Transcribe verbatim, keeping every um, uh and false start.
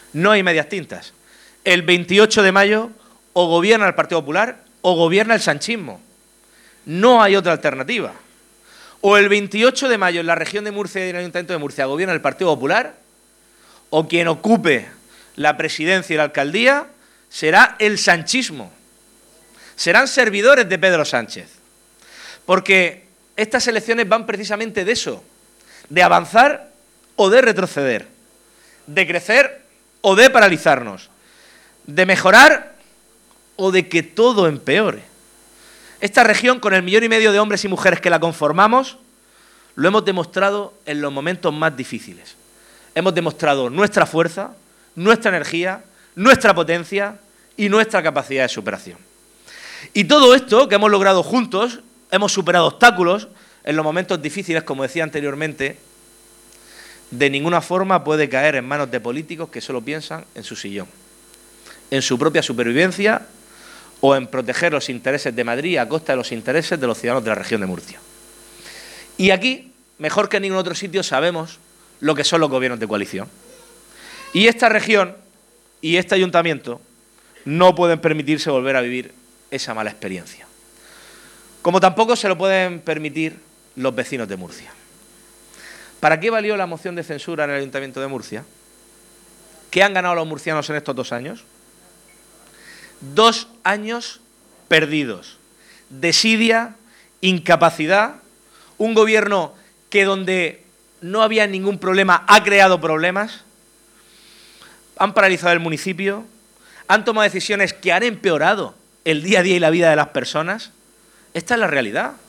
No hay medias tintas. El veintiocho de mayo o gobierna el Partido Popular o gobierna el sanchismo. No hay otra alternativa. O el veintiocho de mayo en la región de Murcia y en el Ayuntamiento de Murcia gobierna el Partido Popular, o quien ocupe la presidencia y la alcaldía será el sanchismo. Serán servidores de Pedro Sánchez. Porque estas elecciones van precisamente de eso, de avanzar o de retroceder, de crecer o de paralizarnos, de mejorar o de que todo empeore. Esta región, con el millón y medio de hombres y mujeres que la conformamos, lo hemos demostrado en los momentos más difíciles. Hemos demostrado nuestra fuerza, nuestra energía, nuestra potencia y nuestra capacidad de superación. Y todo esto que hemos logrado juntos, hemos superado obstáculos en los momentos difíciles, como decía anteriormente, de ninguna forma puede caer en manos de políticos que solo piensan en su sillón, en su propia supervivencia o en proteger los intereses de Madrid a costa de los intereses de los ciudadanos de la región de Murcia. Y aquí, mejor que en ningún otro sitio, sabemos lo que son los gobiernos de coalición. Y esta región y este ayuntamiento no pueden permitirse volver a vivir esa mala experiencia. Como tampoco se lo pueden permitir los vecinos de Murcia. ¿Para qué valió la moción de censura en el Ayuntamiento de Murcia? ¿Qué han ganado los murcianos en estos dos años? Dos años perdidos. Desidia, incapacidad, un gobierno que donde no había ningún problema ha creado problemas, han paralizado el municipio, han tomado decisiones que han empeorado el día a día y la vida de las personas. Esta es la realidad.